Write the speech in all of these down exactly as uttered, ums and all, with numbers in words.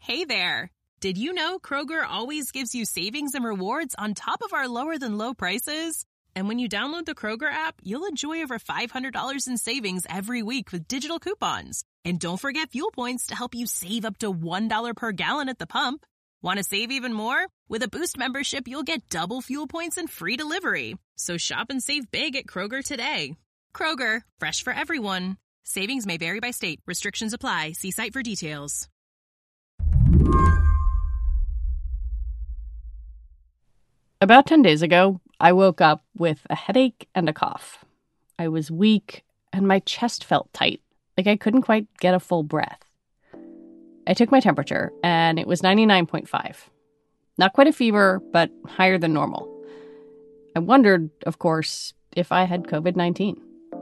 Hey there. Did you know Kroger always gives you savings and rewards on top of our lower-than-low prices? And when you download the Kroger app, you'll enjoy over five hundred dollars in savings every week with digital coupons. And don't forget fuel points to help you save up to one dollar per gallon at the pump. Want to save even more? With a Boost membership, you'll get double fuel points and free delivery. So shop and save big at Kroger today. Kroger, fresh for everyone. Savings may vary by state. Restrictions apply. See site for details. About ten days ago, I woke up with a headache and a cough. I was weak and my chest felt tight, like I couldn't quite get a full breath. I took my temperature and it was ninety-nine point five. Not quite a fever, but higher than normal. I wondered, of course, if I had covid nineteen.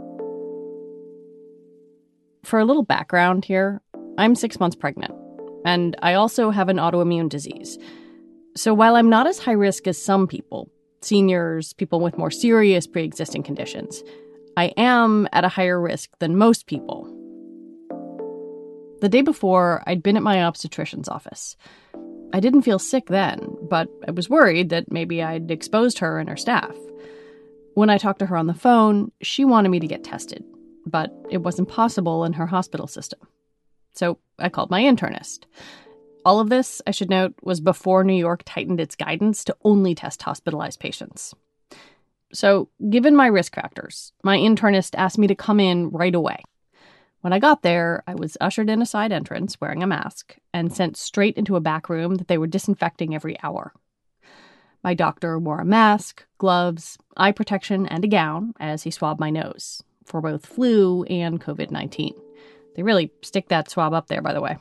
For a little background here, I'm six months pregnant, and I also have an autoimmune disease. So while I'm not as high risk as some people, seniors, people with more serious pre-existing conditions, I am at a higher risk than most people. The day before, I'd been at my obstetrician's office. I didn't feel sick then, but I was worried that maybe I'd exposed her and her staff. When I talked to her on the phone, she wanted me to get tested, but it wasn't possible in her hospital system. So I called my internist. All of this, I should note, was before New York tightened its guidance to only test hospitalized patients. So, given my risk factors, my internist asked me to come in right away. When I got there, I was ushered in a side entrance wearing a mask and sent straight into a back room that they were disinfecting every hour. My doctor wore a mask, gloves, eye protection, and a gown as he swabbed my nose for both flu and covid nineteen. They really stick that swab up there, by the way.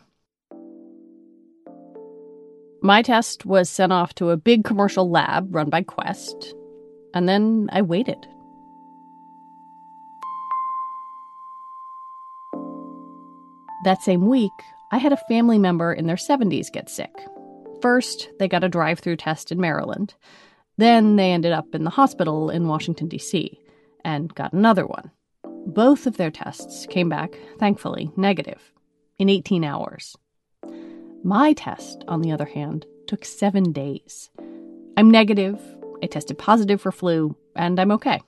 My test was sent off to a big commercial lab run by Quest, and then I waited. That same week, I had a family member in their seventies get sick. First, they got a drive-through test in Maryland. Then they ended up in the hospital in Washington, D C, and got another one. Both of their tests came back, thankfully, negative, in eighteen hours. My test, on the other hand, took seven days. I'm negative, I tested positive for flu, and I'm okay.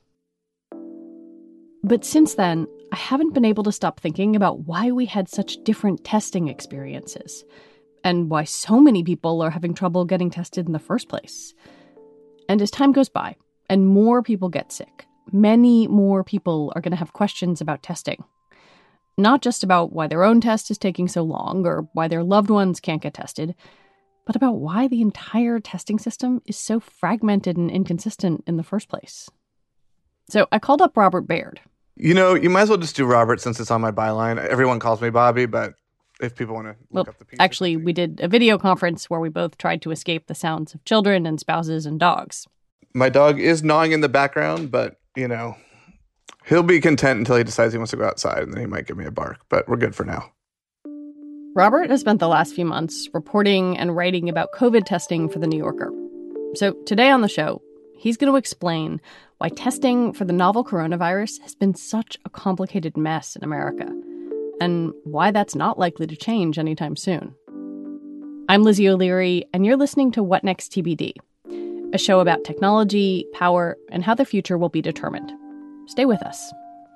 But since then, I haven't been able to stop thinking about why we had such different testing experiences, and why so many people are having trouble getting tested in the first place. And as time goes by, and more people get sick, many more people are going to have questions about testing. Not just about why their own test is taking so long, or why their loved ones can't get tested, but about why the entire testing system is so fragmented and inconsistent in the first place. So I called up Robert Baird. You know, you might as well just do Robert since it's on my byline. Everyone calls me Bobby, but if people want to look well, up the piece. Actually, we did a video conference where we both tried to escape the sounds of children and spouses and dogs. My dog is gnawing in the background, but, you know, he'll be content until he decides he wants to go outside, and then he might give me a bark, but we're good for now. Robert has spent the last few months reporting and writing about COVID testing for The New Yorker. So today on the show, he's going to explain why testing for the novel coronavirus has been such a complicated mess in America, and why that's not likely to change anytime soon. I'm Lizzie O'Leary, and you're listening to What Next T B D, a show about technology, power, and how the future will be determined. Stay with us.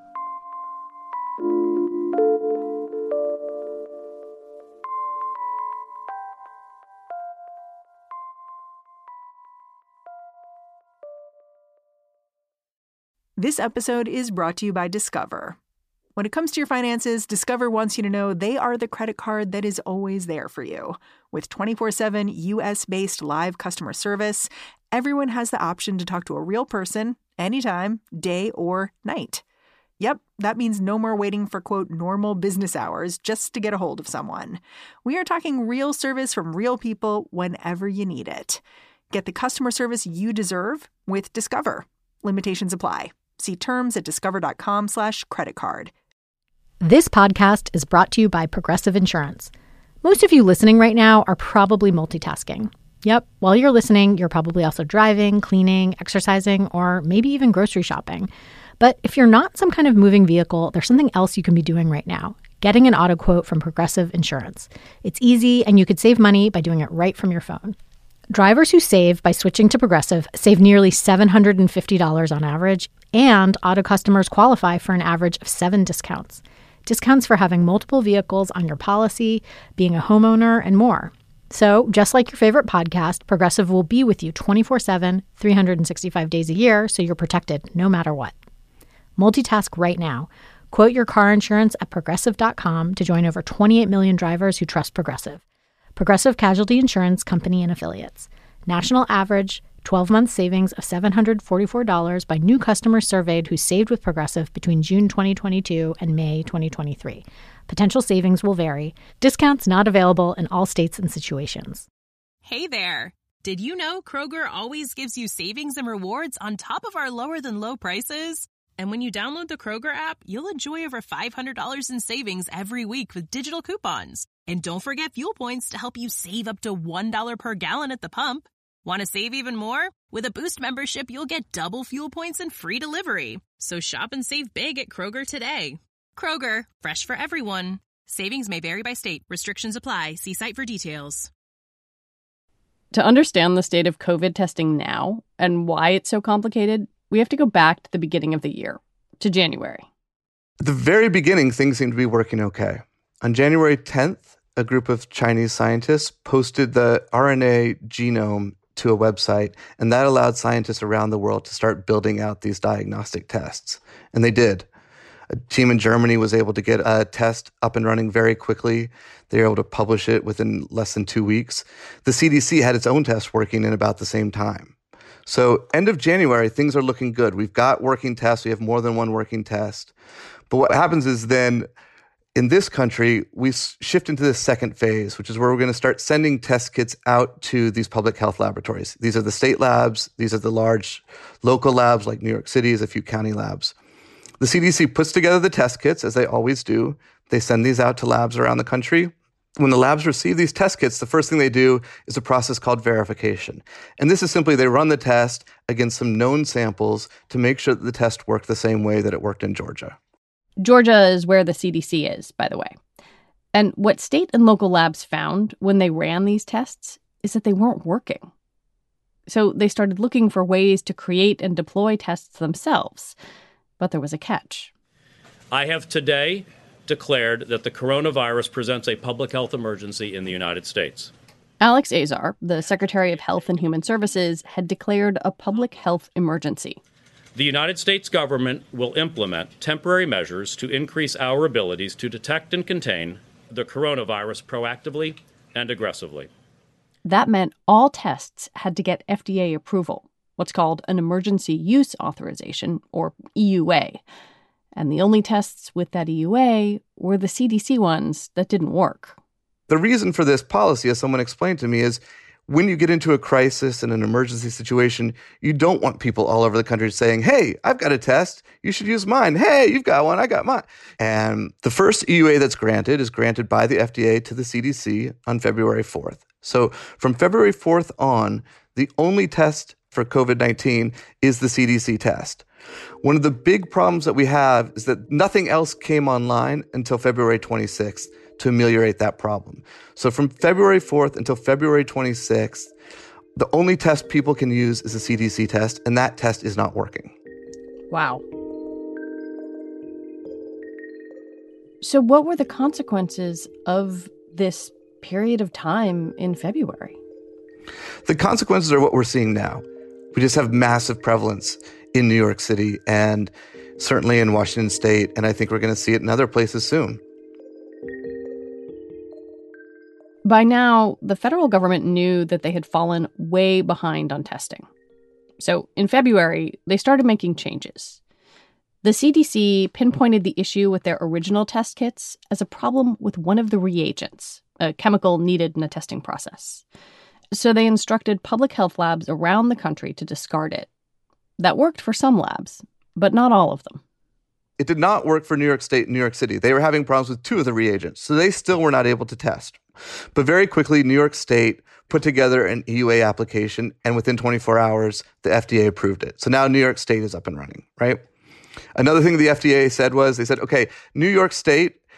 This episode is brought to you by Discover. When it comes to your finances, Discover wants you to know they are the credit card that is always there for you. With twenty-four seven U S-based live customer service, everyone has the option to talk to a real person anytime, day or night. Yep, that means no more waiting for, quote, normal business hours just to get a hold of someone. We are talking real service from real people whenever you need it. Get the customer service you deserve with Discover. Limitations apply. See terms at discover.com slash credit card. This podcast is brought to you by Progressive Insurance. Most of you listening right now are probably multitasking. Yep, while you're listening, you're probably also driving, cleaning, exercising, or maybe even grocery shopping. But if you're not some kind of moving vehicle, there's something else you can be doing right now. getting an auto quote from Progressive Insurance. It's easy, and you could save money by doing it right from your phone. Drivers who save by switching to Progressive save nearly seven hundred fifty dollars on average, and auto customers qualify for an average of seven discounts. Discounts for having multiple vehicles on your policy, being a homeowner, and more. So, just like your favorite podcast, Progressive will be with you twenty-four seven, three hundred sixty-five days a year, so you're protected no matter what. Multitask right now. Quote your car insurance at Progressive dot com to join over twenty-eight million drivers who trust Progressive. Progressive Casualty Insurance Company and Affiliates. National average twelve-month savings of seven hundred forty-four dollars by new customers surveyed who saved with Progressive between June twenty twenty-two and May twenty twenty-three. Potential savings will vary. Discounts not available in all states and situations. Hey there. Did you know Kroger always gives you savings and rewards on top of our lower than low prices? And when you download the Kroger app, you'll enjoy over five hundred dollars in savings every week with digital coupons. And don't forget fuel points to help you save up to one dollar per gallon at the pump. Want to save even more? With a Boost membership, you'll get double fuel points and free delivery. So shop and save big at Kroger today. Kroger, fresh for everyone. Savings may vary by state. Restrictions apply. See site for details. To understand the state of COVID testing now and why it's so complicated, we have to go back to the beginning of the year, to January. At the very beginning, things seemed to be working okay. On January tenth, a group of Chinese scientists posted the R N A genome to a website, and that allowed scientists around the world to start building out these diagnostic tests. And they did. A team in Germany was able to get a test up and running very quickly. They were able to publish it within less than two weeks. The C D C had its own test working in about the same time. So end of January, things are looking good. We've got working tests. We have more than one working test. But what happens is then in this country, we shift into the second phase, which is where we're going to start sending test kits out to these public health laboratories. These are the state labs. These are the large local labs like New York City's, a few county labs. The C D C puts together the test kits, as they always do. They send these out to labs around the country. When the labs receive these test kits, the first thing they do is a process called verification. And this is simply they run the test against some known samples to make sure that the test worked the same way that it worked in Georgia. Georgia is where the C D C is, by the way. And what state and local labs found when they ran these tests is that they weren't working. So they started looking for ways to create and deploy tests themselves. But there was a catch. I have today declared that the coronavirus presents a public health emergency in the United States. Alex Azar, the Secretary of Health and Human Services, had declared a public health emergency. The United States government will implement temporary measures to increase our abilities to detect and contain the coronavirus proactively and aggressively. That meant all tests had to get F D A approval, what's called an emergency use authorization, or E U A. And the only tests with that E U A were the C D C ones that didn't work. The reason for this policy, as someone explained to me, is when you get into a crisis and an emergency situation, you don't want people all over the country saying, hey, I've got a test, you should use mine. Hey, you've got one, I got mine. And the first E U A that's granted is granted by the F D A to the C D C on February fourth. So from February fourth on, the only test for COVID nineteen is the C D C test. One of the big problems that we have is that nothing else came online until February twenty-sixth to ameliorate that problem. So from February fourth until February twenty-sixth, the only test people can use is a C D C test, and that test is not working. Wow. So what were the consequences of this period of time in February? The consequences are what we're seeing now. We just have massive prevalence in New York City and certainly in Washington State, and I think we're going to see it in other places soon. By now, the federal government knew that they had fallen way behind on testing. So in February, they started making changes. The C D C pinpointed the issue with their original test kits as a problem with one of the reagents, a chemical needed in a testing process. So they instructed public health labs around the country to discard it. That worked for some labs, but not all of them. It did not work for New York State and New York City. They were having problems with two of the reagents, so they still were not able to test. But very quickly, New York State put together an E U A application, and within twenty-four hours, the F D A approved it. So now New York State is up and running, right? Another thing the F D A said was, they said, okay, New York State,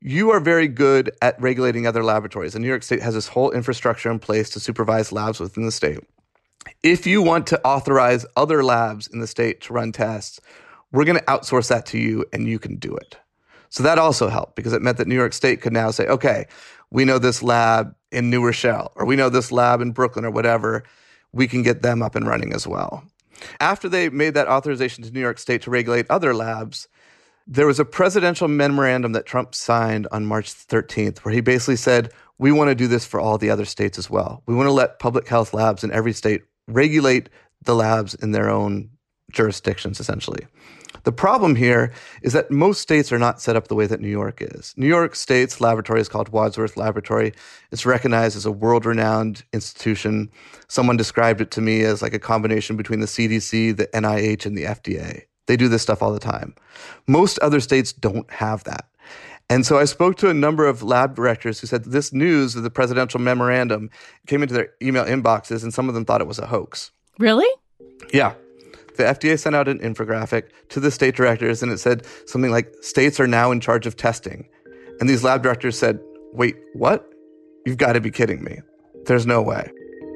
you are very good at regulating other laboratories. And New York State has this whole infrastructure in place to supervise labs within the state. If you want to authorize other labs in the state to run tests, we're going to outsource that to you and you can do it. So that also helped because it meant that New York State could now say, okay, we know this lab in New Rochelle, or we know this lab in Brooklyn or whatever. We can get them up and running as well. After they made that authorization to New York State to regulate other labs, there was a presidential memorandum that Trump signed on March thirteenth, where he basically said, we want to do this for all the other states as well. We want to let public health labs in every state regulate the labs in their own jurisdictions, essentially. The problem here is that most states are not set up the way that New York is. New York State's laboratory is called Wadsworth Laboratory. It's recognized as a world-renowned institution. Someone described it to me as like a combination between the C D C, the N I H, and the F D A. They do this stuff all the time. Most other states don't have that. And so I spoke to a number of lab directors who said this news of the presidential memorandum came into their email inboxes, and some of them thought it was a hoax. Really? Yeah. The F D A sent out an infographic to the state directors, and it said something like, states are now in charge of testing. And these lab directors said, wait, what? You've got to be kidding me. There's no way.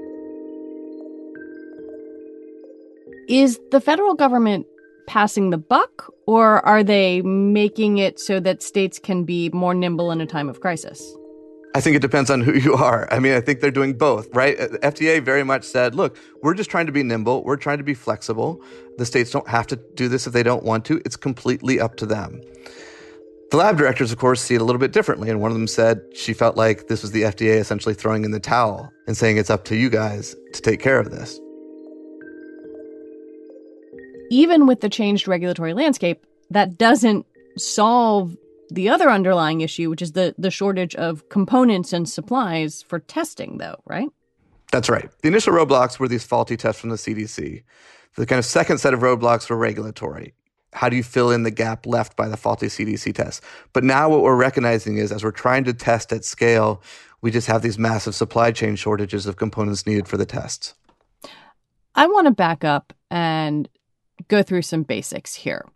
Is the federal government passing the buck, or are they making it so that states can be more nimble in a time of crisis? I think it depends on who you are. I mean, I think they're doing both, right? The F D A very much said, look, we're just trying to be nimble. We're trying to be flexible. The states don't have to do this if they don't want to. It's completely up to them. The lab directors, of course, see it a little bit differently. And one of them said she felt like this was the F D A essentially throwing in the towel and saying it's up to you guys to take care of this. Even with the changed regulatory landscape, that doesn't solve the other underlying issue, which is the, the shortage of components and supplies for testing, though, right? That's right. The initial roadblocks were these faulty tests from the C D C. The kind of second set of roadblocks were regulatory. How do you fill in the gap left by the faulty C D C tests? But now what we're recognizing is as we're trying to test at scale, we just have these massive supply chain shortages of components needed for the tests. I want to back up and go through some basics here.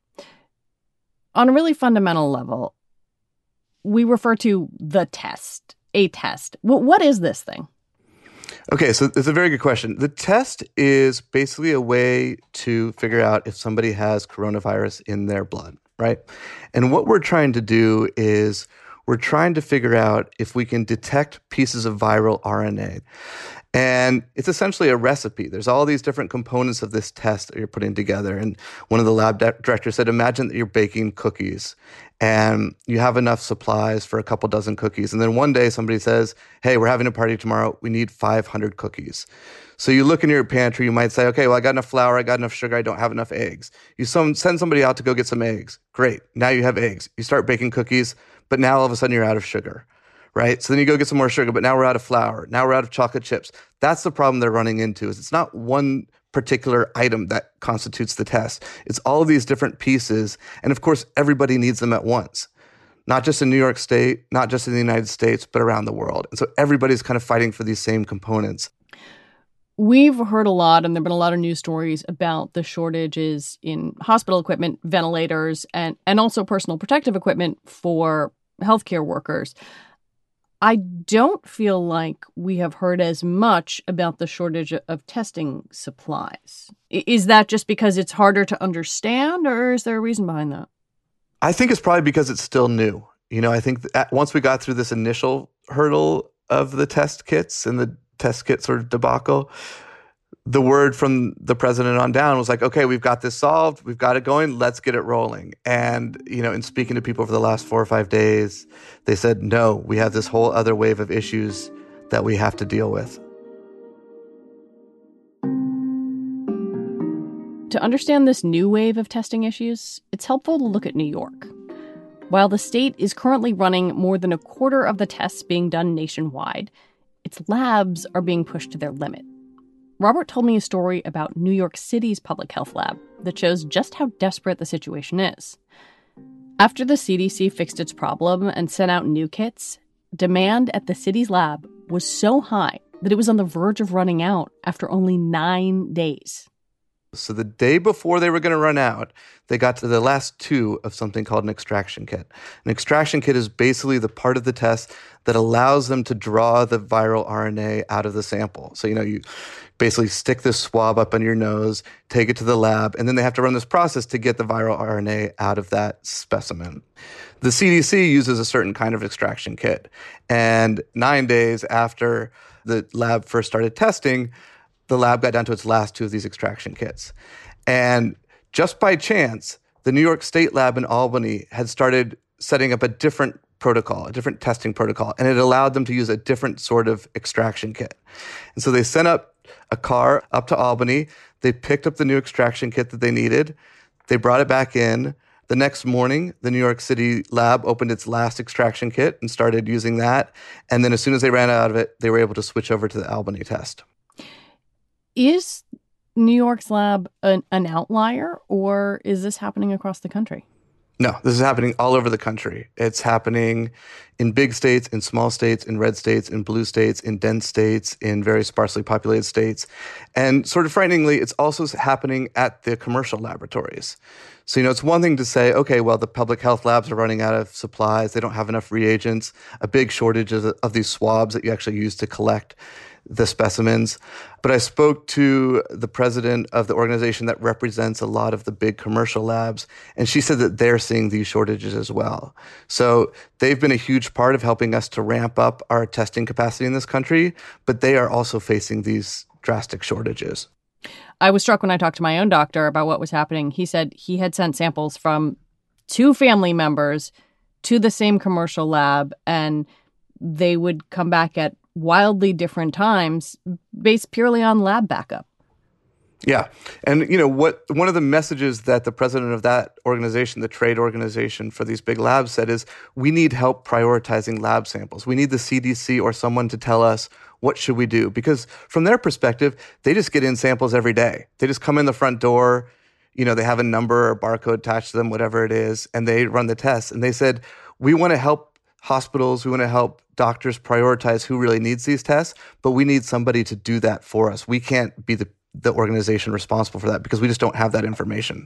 On a really fundamental level, we refer to the test, a test. Well, what is this thing? Okay, so it's a very good question. The test is basically a way to figure out if somebody has coronavirus in their blood, right? And what we're trying to do is we're trying to figure out if we can detect pieces of viral R N A. And it's essentially a recipe. There's all these different components of this test that you're putting together. And one of the lab de- directors said, imagine that you're baking cookies and you have enough supplies for a couple dozen cookies. And then one day somebody says, hey, we're having a party tomorrow. We need five hundred cookies. So you look in your pantry, you might say, okay, well, I got enough flour, I got enough sugar, I don't have enough eggs. You some, send somebody out to go get some eggs. Great. Now you have eggs. You start baking cookies, but now all of a sudden you're out of sugar. Right? So then you go get some more sugar, but now we're out of flour. Now we're out of chocolate chips. That's the problem they're running into is it's not one particular item that constitutes the test. It's all of these different pieces. And of course, everybody needs them at once, not just in New York State, not just in the United States, but around the world. And so everybody's kind of fighting for these same components. We've heard a lot, and there have been a lot of news stories about the shortages in hospital equipment, ventilators, and, and also personal protective equipment for healthcare workers. I don't feel like we have heard as much about the shortage of testing supplies. Is that just because it's harder to understand, or is there a reason behind that? I think it's probably because it's still new. You know, I think that once we got through this initial hurdle of the test kits and the test kit sort of debacle, the word from the president on down was like, okay, we've got this solved. We've got it going. Let's get it rolling. And, you know, in speaking to people over the last four or five days, they said, no, we have this whole other wave of issues that we have to deal with. To understand this new wave of testing issues, it's helpful to look at New York. While the state is currently running more than a quarter of the tests being done nationwide, its labs are being pushed to their limit. Robert told me a story about New York City's public health lab that shows just how desperate the situation is. After the C D C fixed its problem and sent out new kits, demand at the city's lab was so high that it was on the verge of running out after only nine days. So the day before they were going to run out, they got to the last two of something called an extraction kit. An extraction kit is basically the part of the test that allows them to draw the viral R N A out of the sample. So, you know, you basically stick this swab up on your nose, take it to the lab, and then they have to run this process to get the viral R N A out of that specimen. The C D C uses a certain kind of extraction kit. And nine days after the lab first started testing, the lab got down to its last two of these extraction kits. And just by chance, the New York State lab in Albany had started setting up a different protocol, a different testing protocol, and it allowed them to use a different sort of extraction kit. And so they sent up a car up to Albany. They picked up the new extraction kit that they needed. They brought it back in. The next morning, the New York City lab opened its last extraction kit and started using that. And then as soon as they ran out of it, they were able to switch over to the Albany test. Is New York's lab an, an outlier, or is this happening across the country? No, this is happening all over the country. It's happening in big states, in small states, in red states, in blue states, in dense states, in very sparsely populated states. And sort of frighteningly, it's also happening at the commercial laboratories. So, you know, it's one thing to say, okay, well, the public health labs are running out of supplies. They don't have enough reagents, a big shortage of, of these swabs that you actually use to collect the specimens. But I spoke to the president of the organization that represents a lot of the big commercial labs, and she said that they're seeing these shortages as well. So they've been a huge part of helping us to ramp up our testing capacity in this country, but they are also facing these drastic shortages. I was struck when I talked to my own doctor about what was happening. He said he had sent samples from two family members to the same commercial lab, and they would come back at wildly different times based purely on lab backup. Yeah. And, you know, what one of the messages that the president of that organization, the trade organization for these big labs, said is we need help prioritizing lab samples. We need the C D C or someone to tell us what should we do? Because from their perspective, they just get in samples every day. They just come in the front door, you know, they have a number or barcode attached to them, whatever it is, and they run the tests. And they said, we want to help hospitals, we want to help doctors prioritize who really needs these tests, but we need somebody to do that for us. We can't be the, the organization responsible for that because we just don't have that information.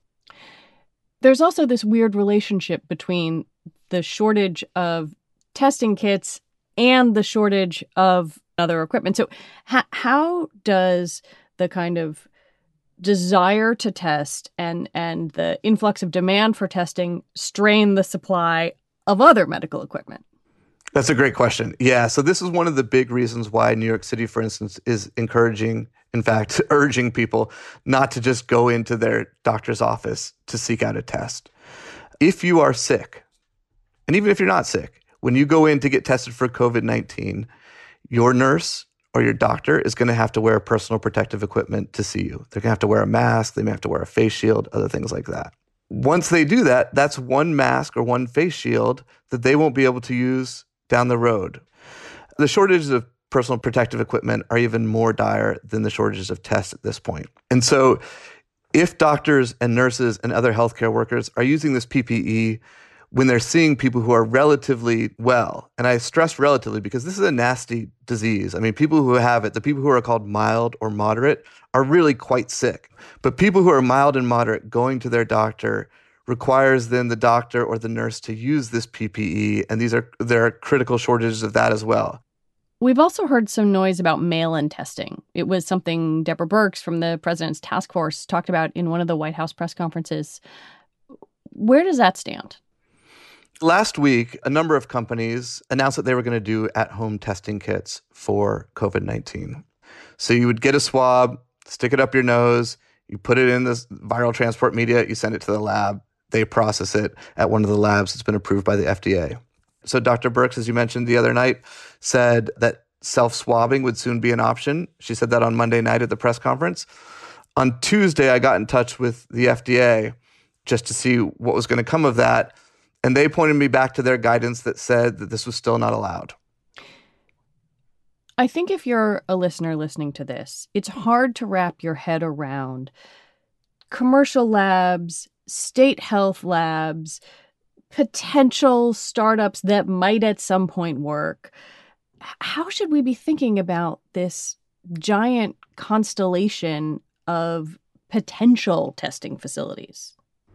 There's also this weird relationship between the shortage of testing kits and the shortage of other equipment. So ha- how does the kind of desire to test and, and the influx of demand for testing strain the supply of other medical equipment? That's a great question. Yeah, so this is one of the big reasons why New York City, for instance, is encouraging, in fact, urging people not to just go into their doctor's office to seek out a test. If you are sick, and even if you're not sick, when you go in to get tested for covid nineteen, your nurse or your doctor is going to have to wear personal protective equipment to see you. They're going to have to wear a mask. They may have to wear a face shield, other things like that. Once they do that, that's one mask or one face shield that they won't be able to use down the road. The shortages of personal protective equipment are even more dire than the shortages of tests at this point. And so if doctors and nurses and other healthcare workers are using this P P E when they're seeing people who are relatively well, and I stress relatively because this is a nasty disease. I mean, people who have it, the people who are called mild or moderate, are really quite sick. But people who are mild and moderate going to their doctor requires then the doctor or the nurse to use this P P E, and these are there are critical shortages of that as well. We've also heard some noise about mail-in testing. It was something Deborah Birx from the president's task force talked about in one of the White House press conferences. Where does that stand? Last week, a number of companies announced that they were going to do at-home testing kits for covid nineteen. So you would get a swab, stick it up your nose, you put it in this viral transport media, you send it to the lab, they process it at one of the labs that's been approved by the F D A. So Doctor Birx, as you mentioned the other night, said that self-swabbing would soon be an option. She said that on Monday night at the press conference. On Tuesday, I got in touch with the F D A just to see what was going to come of that. And they pointed me back to their guidance that said that this was still not allowed. I think if you're a listener listening to this, it's hard to wrap your head around commercial labs, state health labs, potential startups that might at some point work. How should we be thinking about this giant constellation of potential testing facilities?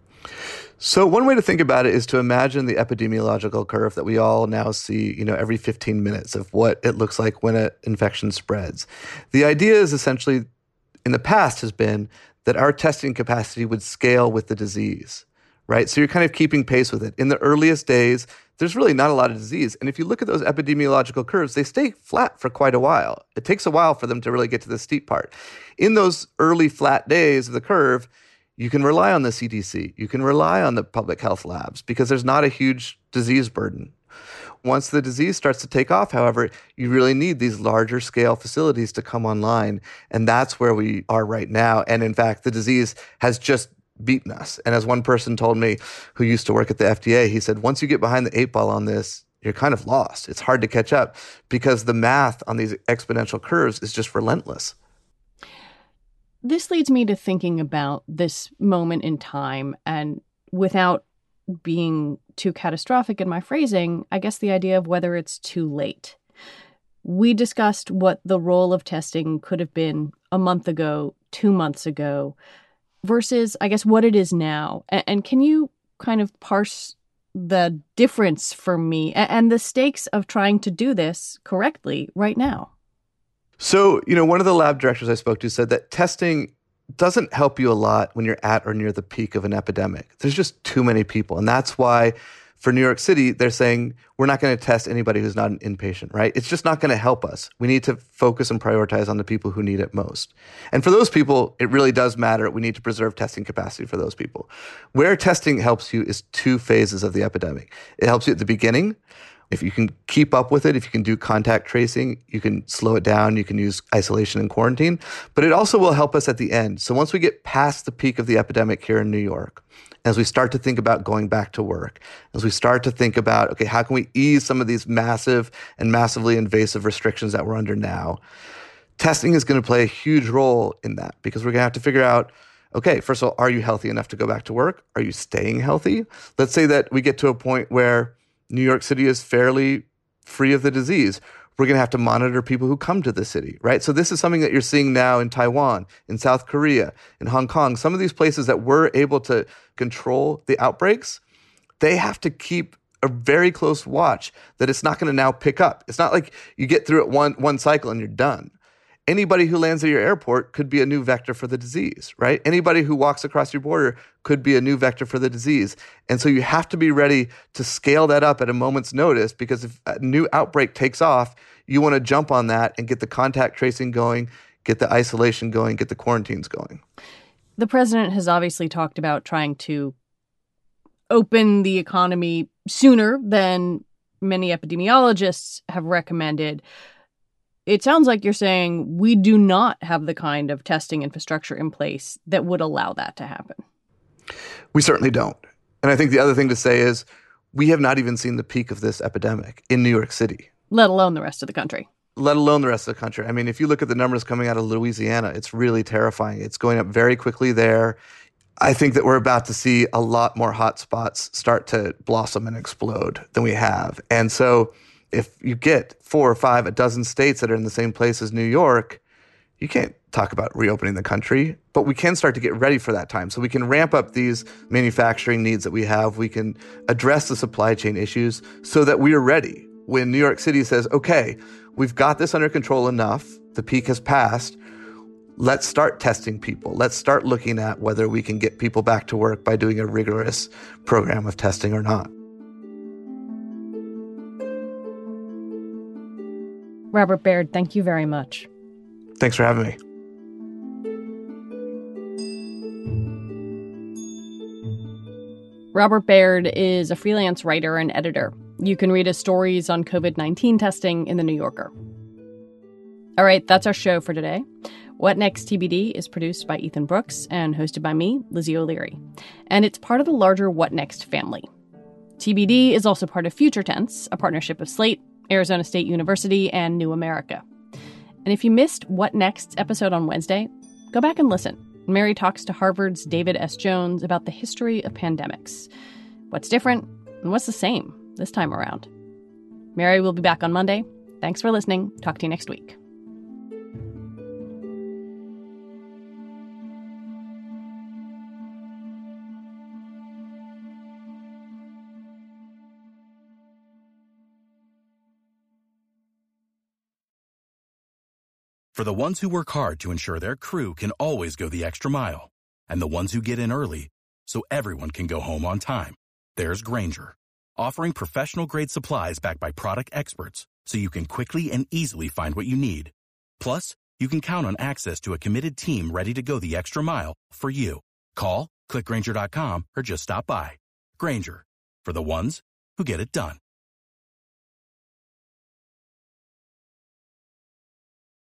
So one way to think about it is to imagine the epidemiological curve that we all now see, you know, every fifteen minutes of what it looks like when an infection spreads. The idea is essentially, in the past, has been that our testing capacity would scale with the disease, right? So you're kind of keeping pace with it. In the earliest days, there's really not a lot of disease. And if you look at those epidemiological curves, they stay flat for quite a while. It takes a while for them to really get to the steep part. In those early flat days of the curve, you can rely on the C D C. You can rely on the public health labs because there's not a huge disease burden. Once the disease starts to take off, however, you really need these larger scale facilities to come online. And that's where we are right now. And in fact, the disease has just beaten us. And as one person told me who used to work at the F D A, he said, once you get behind the eight ball on this, you're kind of lost. It's hard to catch up because the math on these exponential curves is just relentless. This leads me to thinking about this moment in time, and without being too catastrophic in my phrasing, I guess the idea of whether it's too late. We discussed what the role of testing could have been a month ago, two months ago, versus, I guess, what it is now. And can you kind of parse the difference for me and the stakes of trying to do this correctly right now? So, you know, one of the lab directors I spoke to said that testing doesn't help you a lot when you're at or near the peak of an epidemic. There's just too many people. And that's why for New York City, they're saying we're not going to test anybody who's not an inpatient, right? It's just not going to help us. We need to focus and prioritize on the people who need it most. And for those people, it really does matter. We need to preserve testing capacity for those people. Where testing helps you is two phases of the epidemic. It helps you at the beginning. If you can keep up with it, if you can do contact tracing, you can slow it down, you can use isolation and quarantine. But it also will help us at the end. So once we get past the peak of the epidemic here in New York, as we start to think about going back to work, as we start to think about, okay, how can we ease some of these massive and massively invasive restrictions that we're under now, testing is going to play a huge role in that because we're going to have to figure out, okay, first of all, are you healthy enough to go back to work? Are you staying healthy? Let's say that we get to a point where New York City is fairly free of the disease. We're going to have to monitor people who come to the city, right? So this is something that you're seeing now in Taiwan, in South Korea, in Hong Kong. Some of these places that we're able to control the outbreaks, they have to keep a very close watch that it's not going to now pick up. It's not like you get through it one, one cycle and you're done. Anybody who lands at your airport could be a new vector for the disease, right? Anybody who walks across your border could be a new vector for the disease. And so you have to be ready to scale that up at a moment's notice because if a new outbreak takes off, you want to jump on that and get the contact tracing going, get the isolation going, get the quarantines going. The president has obviously talked about trying to open the economy sooner than many epidemiologists have recommended. It sounds like you're saying we do not have the kind of testing infrastructure in place that would allow that to happen. We certainly don't. And I think the other thing to say is we have not even seen the peak of this epidemic in New York City. Let alone the rest of the country. Let alone the rest of the country. I mean, if you look at the numbers coming out of Louisiana, it's really terrifying. It's going up very quickly there. I think that we're about to see a lot more hot spots start to blossom and explode than we have. And so if you get four or five, a dozen states that are in the same place as New York, you can't talk about reopening the country, but we can start to get ready for that time. So we can ramp up these manufacturing needs that we have. We can address the supply chain issues so that we are ready. When New York City says, okay, we've got this under control enough, the peak has passed, let's start testing people. Let's start looking at whether we can get people back to work by doing a rigorous program of testing or not. Robert Baird, thank you very much. Thanks for having me. Robert Baird is a freelance writer and editor. You can read his stories on covid nineteen testing in The New Yorker. All right, that's our show for today. What Next T B D is produced by Ethan Brooks and hosted by me, Lizzie O'Leary. And it's part of the larger What Next family. T B D is also part of Future Tense, a partnership of Slate, Arizona State University, and New America. And if you missed What Next episode on Wednesday, go back and listen. Mary talks to Harvard's David S. Jones about the history of pandemics. What's different and what's the same this time around? Mary will be back on Monday. Thanks for listening. Talk to you next week. For the ones who work hard to ensure their crew can always go the extra mile, and the ones who get in early so everyone can go home on time, there's Grainger, offering professional-grade supplies backed by product experts so you can quickly and easily find what you need. Plus, you can count on access to a committed team ready to go the extra mile for you. Call, click Grainger dot com, or just stop by. Grainger, for the ones who get it done.